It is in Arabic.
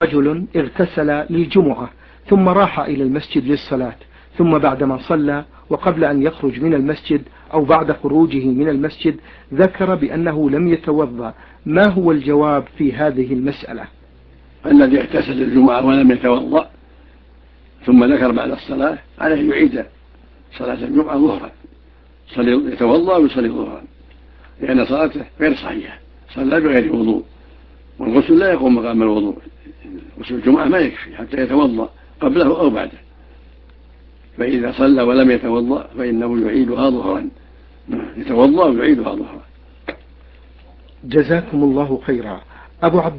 رجل اغتسل للجمعة ثم راح إلى المسجد للصلاة، ثم بعدما صلى وقبل أن يخرج من المسجد أو بعد خروجه من المسجد ذكر بأنه لم يتوضأ، ما هو الجواب في هذه المسألة؟ الذي اغتسل للجمعة ولم يتوضأ ثم ذكر بعد الصلاة عليه يعيد صلاة الجمعة ظهرا، يتوضأ ويصلي ظهرا، لأن صلاته غير صحيحة، صلى بغير وضوء، والغسل لا يقوم مقام الوضوء، غسل الجمعة ما يكفي حتى يتوضأ قبله أو بعده، فإذا صلى ولم يتوضأ فإنه يعيدها ظهرا، يتوضأ ويعيدها ظهرا. جزاكم الله خيرا. أبو عبد